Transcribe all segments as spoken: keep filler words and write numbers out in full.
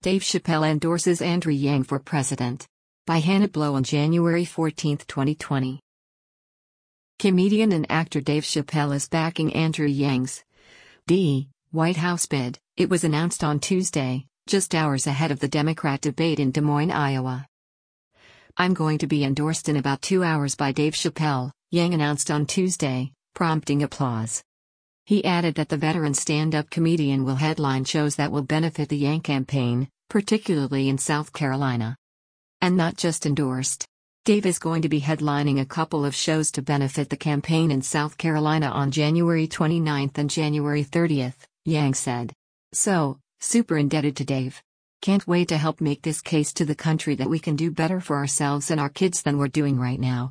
Dave Chappelle endorses Andrew Yang for president. By Hannah Blow on January fourteenth, twenty twenty. Comedian and actor Dave Chappelle is backing Andrew Yang's D. White House bid. It was announced on Tuesday, just hours ahead of the Democrat debate in Des Moines, Iowa. "I'm going to be endorsed in about two hours by Dave Chappelle," Yang announced on Tuesday, prompting applause. He added that the veteran stand-up comedian will headline shows that will benefit the Yang campaign, particularly in South Carolina. And not just endorsed. Dave is going to be headlining a couple of shows to benefit the campaign in South Carolina on January twenty-ninth and January thirtieth, Yang said. "So, super indebted to Dave. Can't wait to help make this case to the country that we can do better for ourselves and our kids than we're doing right now.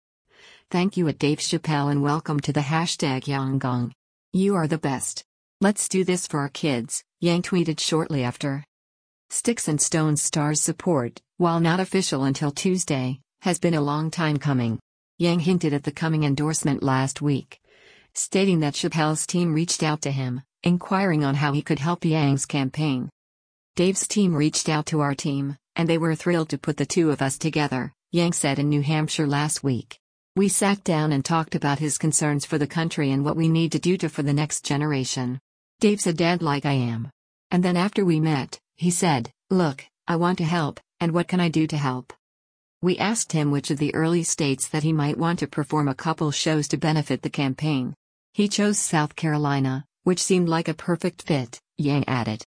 Thank you at Dave Chappelle and welcome to the hashtag Yangon. You are the best. Let's do this for our kids," Yang tweeted shortly after. Sticks and Stones star's support, while not official until Tuesday, has been a long time coming. Yang hinted at the coming endorsement last week, stating that Chappelle's team reached out to him, inquiring on how he could help Yang's campaign. "Dave's team reached out to our team, and they were thrilled to put the two of us together," Yang said in New Hampshire last week. "We sat down and talked about his concerns for the country and what we need to do to for the next generation. Dave's a dad like I am. And then after we met, he said, 'Look, I want to help, and what can I do to help?' We asked him which of the early states that he might want to perform a couple shows to benefit the campaign. He chose South Carolina, which seemed like a perfect fit," Yang added.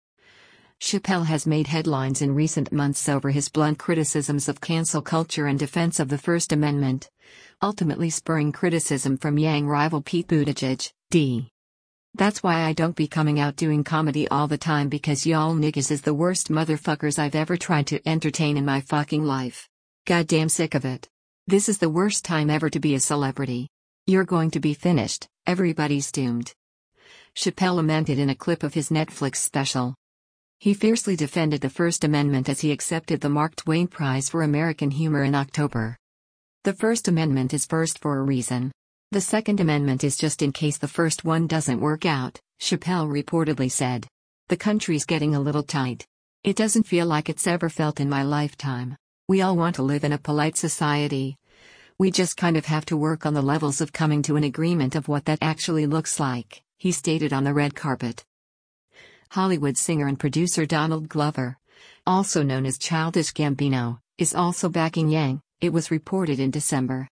Chappelle has made headlines in recent months over his blunt criticisms of cancel culture and defense of the First Amendment, ultimately spurring criticism from Yang rival Pete Buttigieg, D. "That's why I don't be coming out doing comedy all the time because y'all niggas is the worst motherfuckers I've ever tried to entertain in my fucking life. Goddamn sick of it. This is the worst time ever to be a celebrity. You're going to be finished, everybody's doomed." Chappelle lamented in a clip of his Netflix special. He fiercely defended the First Amendment as he accepted the Mark Twain Prize for American Humor in October. "The First Amendment is first for a reason. The Second Amendment is just in case the first one doesn't work out," Chappelle reportedly said. "The country's getting a little tight. It doesn't feel like it's ever felt in my lifetime. We all want to live in a polite society. We just kind of have to work on the levels of coming to an agreement of what that actually looks like," he stated on the red carpet. Hollywood singer and producer Donald Glover, also known as Childish Gambino, is also backing Yang, it was reported in December.